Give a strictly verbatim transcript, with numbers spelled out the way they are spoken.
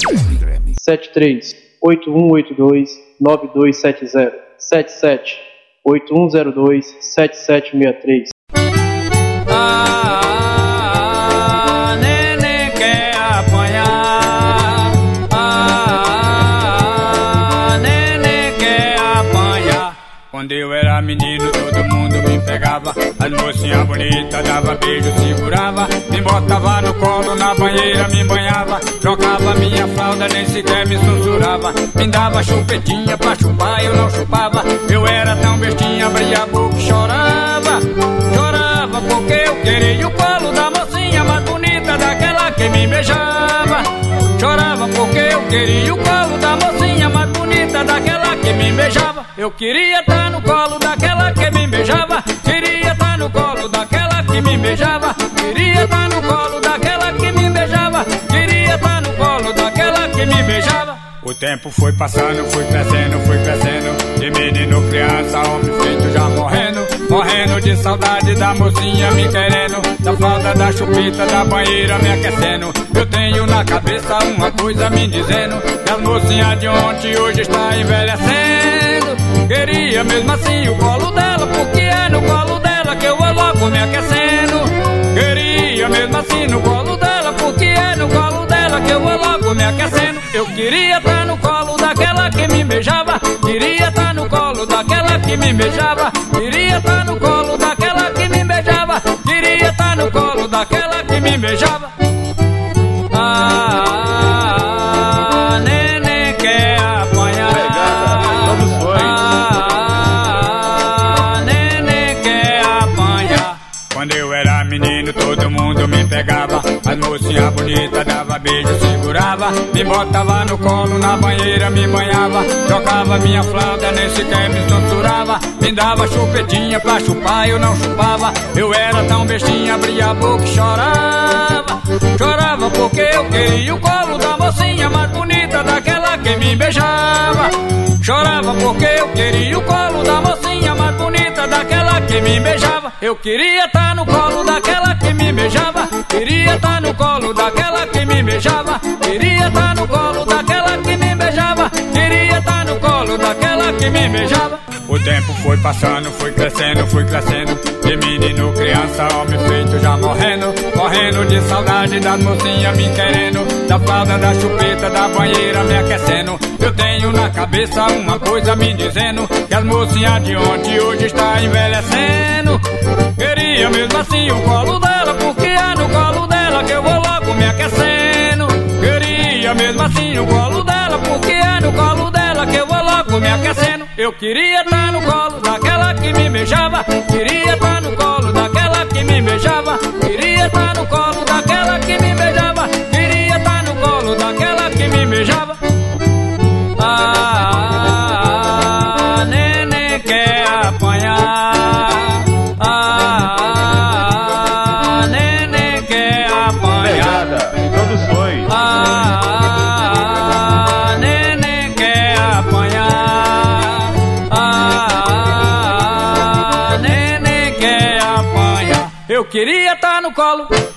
sete três oito um oito dois nove dois sete zero sete sete oito um zero dois sete sete seis três. Ah, neném quer apanhar. Ah, neném quer apanhar. Quando eu era menino, todo mundo me pegava. As mocinhas bonitas dava beijo, segurava. Me botava no colo, na banheira me banhava. Trocava minha fralda, nem sequer me censurava. Me dava chupetinha pra chupar, eu não chupava. Eu era tão bestinha, abria a boca e chorava. Chorava porque eu queria o colo da mocinha mais bonita, daquela que me beijava. Chorava porque eu queria o colo da mocinha mais bonita, daquela que me beijava. Eu queria estar no colo daquela que me beijava. Queria estar no colo daquela que me beijava. Queria estar no colo daquela que me beijava. Queria estar no colo daquela que me beijava. O tempo foi passando, foi crescendo, foi crescendo. De menino, criança, homem feito já morrendo. Morrendo de saudade da mocinha me querendo. Da fralda, da chupeta, da banheira me aquecendo. Eu tenho na cabeça uma coisa me dizendo que as mocinhas de ontem hoje está envelhecendo. Queria mesmo assim o colo dela, porque é no colo dela que eu vou logo me aquecendo. Queria mesmo assim no colo dela, porque é no colo dela que eu vou logo me aquecendo. Eu queria estar no colo daquela que me beijava. Queria estar no colo daquela que me beijava. Queria estar no colo daquela que me beijava. Queria estar no colo daquela que me beijava. Ah, neném quer apanhar. Ah, neném quer apanhar. Quando eu era menino, todo mundo me pegava. As mocinhas bonitas dava beijo, segurava. Me botava no colo, na banheira me banhava. Trocava minha fralda, nem sequer me censurava. Me dava chupetinha pra chupar, eu não chupava. Eu era tão bestinha, abria a boca e chorava. Chorava porque eu queria o colo da mocinha mais bonita, daquela que me beijava. Chorava porque eu queria o colo da mocinha mais bonita, daquela que me beijava. Eu queria estar no colo daquela que me beijava. Queria estar no colo daquela que me beijava. Queria estar no colo daquela que me beijava. Queria estar no colo daquela que me beijava. O tempo foi passando, foi crescendo, foi crescendo. De menino, criança, homem feito já morrendo. Morrendo de saudade das mocinhas me querendo. Da fralda, da chupeta, da banheira me aquecendo. Eu tenho na cabeça uma coisa me dizendo que as mocinhas de ontem hoje está envelhecendo. Queria mesmo assim o colo dela, porque é no colo dela que eu vou logo me aquecendo. Queria mesmo assim o colo dela, porque é no colo dela que eu vou logo me aquecendo. Eu queria estar no colo daquela que me beijava. Queria estar no colo daquela que me beijava. Queria estar no colo daquela que me beijava. Queria estar no colo daquela que me beijava. Ah, neném quer apanhar. Ah, neném quer apanhar. Produções. Ah, neném quer apanhar. Ah, neném quer apanhar. Eu queria estar no colo